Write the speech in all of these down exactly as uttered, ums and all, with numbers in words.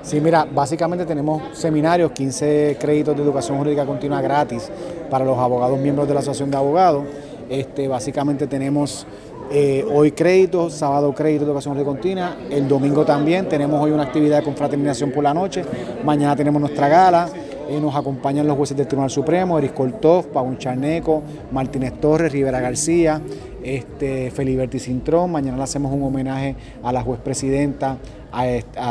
Sí, mira, básicamente tenemos seminarios, quince créditos de educación jurídica continua gratis para los abogados miembros de la Asociación de Abogados. Este, básicamente tenemos eh, hoy créditos, sábado créditos de educación jurídica continua, el domingo también tenemos hoy una actividad de confraternización por la noche, mañana tenemos nuestra gala. Eh, nos acompañan los jueces del Tribunal Supremo, Eris Kortov, Pabón Charneco, Martínez Torres, Rivera García, este, Feliberti Cintrón. Mañana le hacemos un homenaje a la juez presidenta, a,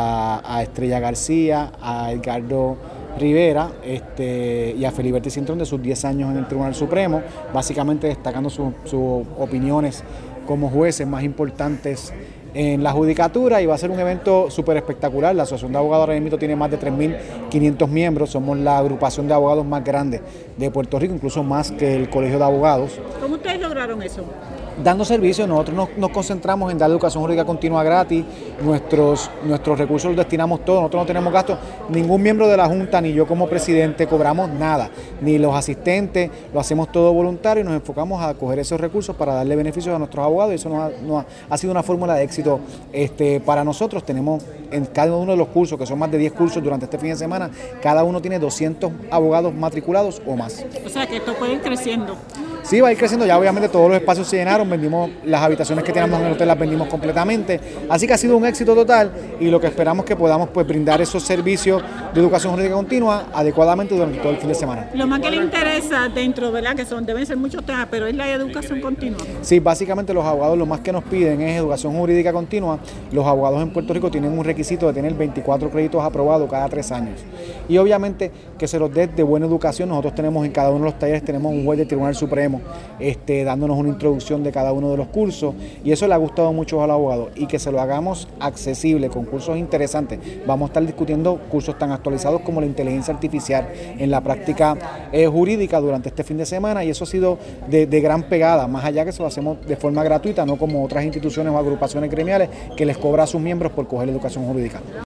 a, a Estrella García, a Edgardo Rivera este, y a Feliberti Cintrón de sus diez años en el Tribunal Supremo, básicamente destacando sus su opiniones como jueces más importantes en la judicatura, y va a ser un evento súper espectacular. La Asociación de Abogados ahora mismo tiene más de tres mil quinientos miembros, somos la agrupación de abogados más grande de Puerto Rico, incluso más que el Colegio de Abogados. ¿Cómo ustedes lograron eso? Dando servicio, nosotros nos, nos concentramos en dar educación jurídica continua gratis, nuestros, nuestros recursos los destinamos todos, nosotros no tenemos gastos, ningún miembro de la Junta ni yo como presidente cobramos nada, ni los asistentes, lo hacemos todo voluntario y nos enfocamos a coger esos recursos para darle beneficios a nuestros abogados, y eso nos ha, nos ha, ha sido una fórmula de éxito este, para nosotros. Tenemos en cada uno de los cursos, que son más de diez cursos durante este fin de semana, cada uno tiene doscientos abogados matriculados o más. O sea que esto puede ir creciendo. Sí, va a ir creciendo, ya obviamente todos los espacios se llenaron, vendimos las habitaciones que teníamos en el hotel, las vendimos completamente, así que ha sido un éxito total, y lo que esperamos es que podamos pues brindar esos servicios de educación jurídica continua adecuadamente durante todo el fin de semana. Lo más que le interesa dentro, ¿verdad? Que son, deben ser muchos temas, pero es la educación continua. Sí, básicamente los abogados lo más que nos piden es educación jurídica continua. Los abogados en Puerto Rico tienen un requisito de tener veinticuatro créditos aprobados cada tres años, y obviamente que se los dé de buena educación. Nosotros tenemos en cada uno de los talleres tenemos un juez del Tribunal Supremo Este, dándonos una introducción de cada uno de los cursos, y eso le ha gustado mucho a los abogados, y que se lo hagamos accesible con cursos interesantes. Vamos a estar discutiendo cursos tan actualizados como la inteligencia artificial en la práctica eh, jurídica durante este fin de semana, y eso ha sido de, de gran pegada, más allá que se lo hacemos de forma gratuita, no como otras instituciones o agrupaciones gremiales que les cobra a sus miembros por coger educación jurídica.